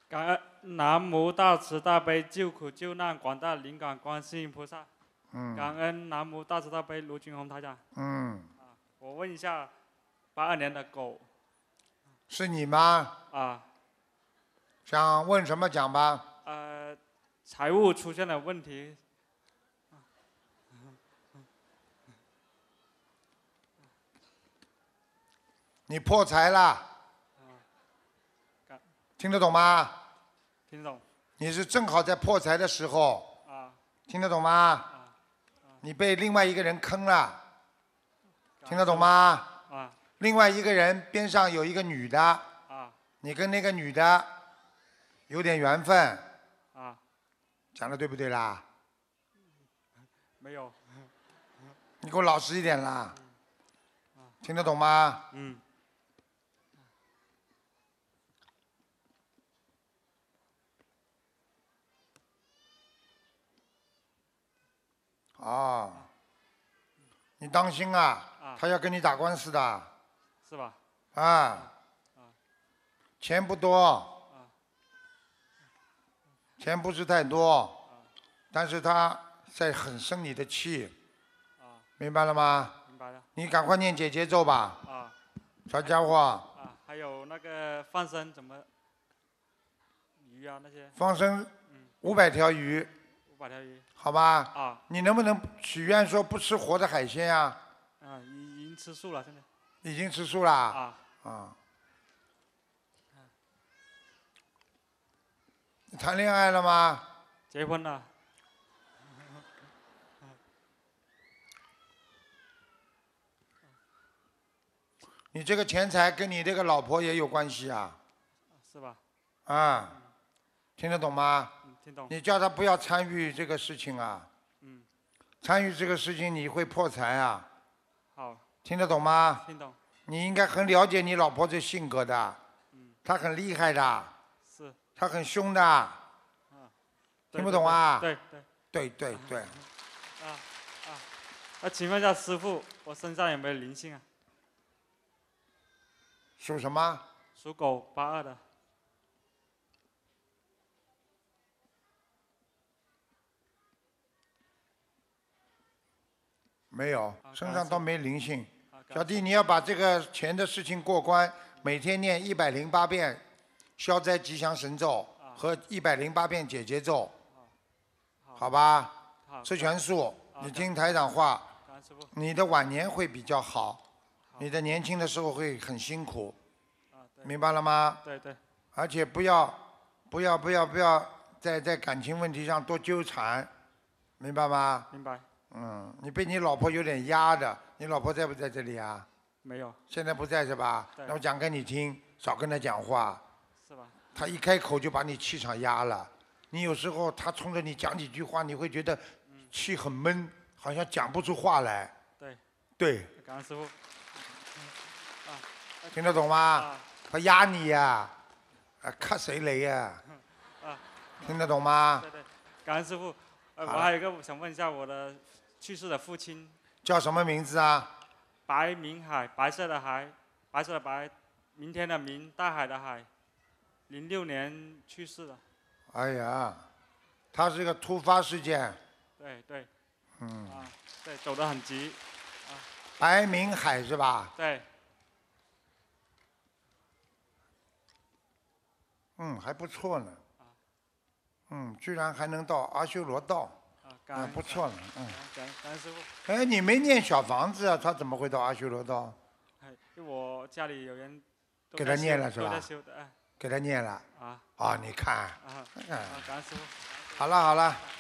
感恩南无大慈大悲救苦救难广大灵感观世音菩萨。感恩南无大慈大悲卢军宏台长。我问一下，82年的狗。 是你吗？ 啊。 想问什么讲吧？ 财务出现了问题。 你破财了。听得懂吗？ 听得懂。 你是正好在破财的时候。听得懂吗？你被另外一个人坑了。听得懂吗？另外一个人边上有一个女的。你跟那个女的有点缘分。讲的对不对啦？ 没有。 你给我老实一点啦。听得懂吗？哦，你当心啊，他要跟你打官司的。 是吧？ 钱不多，钱不是太多，但是他在很生你的气，明白了吗？ 明白了。 你赶快念姐姐咒吧。小家伙。 还有那个放生怎么？鱼啊那些。 放生500条鱼。 500条鱼。 好吧。你能不能许愿说不吃活的海鲜呀？ 已经吃素了，现在。 已经吃素了。你谈恋爱了吗？ 结婚了。 你这个钱财跟你这个老婆也有关系啊。 是吧？ 听得懂吗？ 听懂。 你叫他不要参与这个事情啊。参与这个事情你会破财啊。 好。 听得懂吗？ 听懂。 你应该很了解你老婆这性格的。她很厉害的。 是。 她很凶的。听不懂啊？ 对。那请问一下师父，我身上有没有灵性啊？ 属什么？ 属狗，82的。 没有，身上都没灵性。小弟，你要把这个钱的事情过关，每天念108遍消灾吉祥神咒和108遍解结咒，好吧？吃全素，你听台长话，你的晚年会比较好，你的年轻的时候会很辛苦，明白了吗？ 对。 而且不要在感情问题上多纠缠，明白吗？ 明白。 你被你老婆有点压的，你老婆在不在这里啊？ 没有。 现在不在是吧？那我讲给你听，少跟她讲话。 是吧？ 她一开口就把你气场压了，你有时候她冲着你讲几句话，你会觉得气很闷，好像讲不出话来。对。 感恩师父。 听得懂吗？她压你呀，卡谁雷呀？听得懂吗？ 对。感恩师父。我还有一个想问一下，我的去世的父亲叫什么名字啊？ 白明海，白色的海，白色的白，明天的明，大海的海，06年去世的。 哎呀，他是一个突发事件。 对。对，走得很急。 白明海是吧？ 对。 还不错呢。居然还能到阿修罗道。不错了。 感恩师父。 哎，你没念小房子啊，他怎么会到阿修罗道？ 因为我家里有人给他念了是吧？ 都在修的。 给他念了。你看。 感恩师父。 好了。